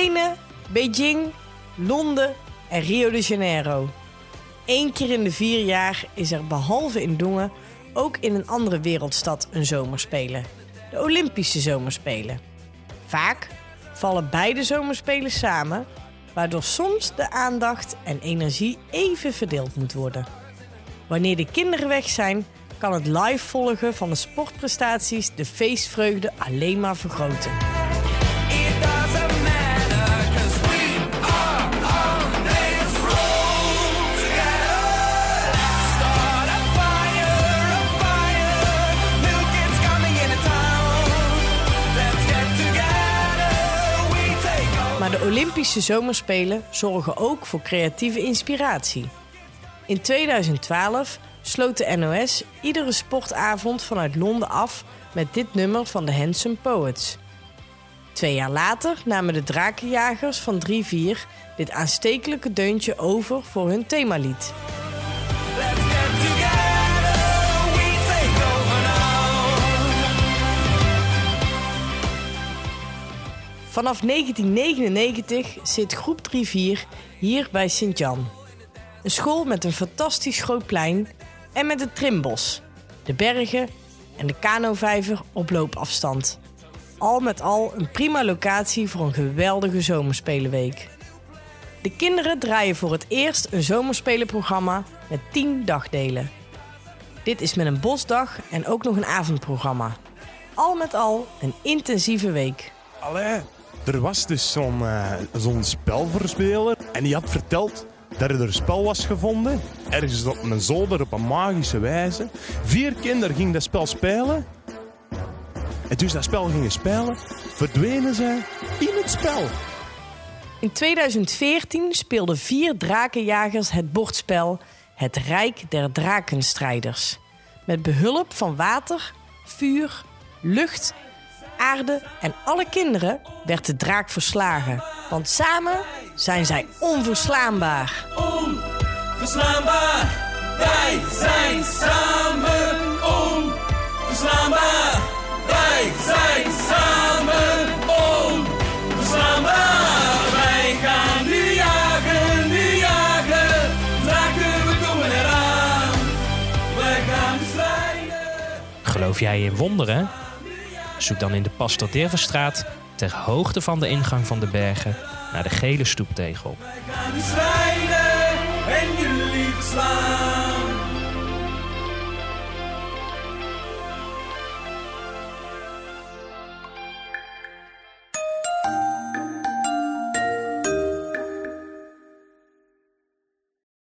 Athene, Beijing, Londen en Rio de Janeiro. 1 keer in de 4 jaar is er behalve in Dongen ook in een andere wereldstad een zomerspelen. De Olympische Zomerspelen. Vaak vallen beide zomerspelen samen, waardoor soms de aandacht en energie even verdeeld moet worden. Wanneer de kinderen weg zijn, kan het live volgen van de sportprestaties de feestvreugde alleen maar vergroten. Maar de Olympische Zomerspelen zorgen ook voor creatieve inspiratie. In 2012 sloot de NOS iedere sportavond vanuit Londen af met dit nummer van de Handsome Poets. 2 jaar later namen de Drakenjagers van 3-4 dit aanstekelijke deuntje over voor hun themalied. Vanaf 1999 zit groep 3-4 hier bij Sint-Jan. Een school met een fantastisch groot plein en met het Trimbos, de bergen en de kanovijver op loopafstand. Al met al een prima locatie voor een geweldige zomerspelenweek. De kinderen draaien voor het eerst een zomerspelenprogramma met 10 dagdelen. Dit is met een bosdag en ook nog een avondprogramma. Al met al een intensieve week. Allee, er was dus zo'n spelverspeler en die had verteld dat er een spel was gevonden, ergens op een zolder op een magische wijze. 4 kinderen gingen dat spel spelen. En toen ze dat spel gingen spelen, verdwenen ze in het spel. In 2014 speelden 4 drakenjagers het bordspel Het Rijk der Drakenstrijders. Met behulp van water, vuur, lucht, aarde en alle kinderen werd de draak verslagen. Want samen zijn zij onverslaanbaar. Onverslaanbaar, wij zijn samen onverslaanbaar. Wij zijn samen onverslaanbaar. Wij gaan nu jagen, draken we komen eraan. Wij gaan strijden. Geloof jij in wonderen? Zoek dan in de Pastor Dervenstraat, ter hoogte van de ingang van de bergen, naar de gele stoeptegel. Wij gaan strijden.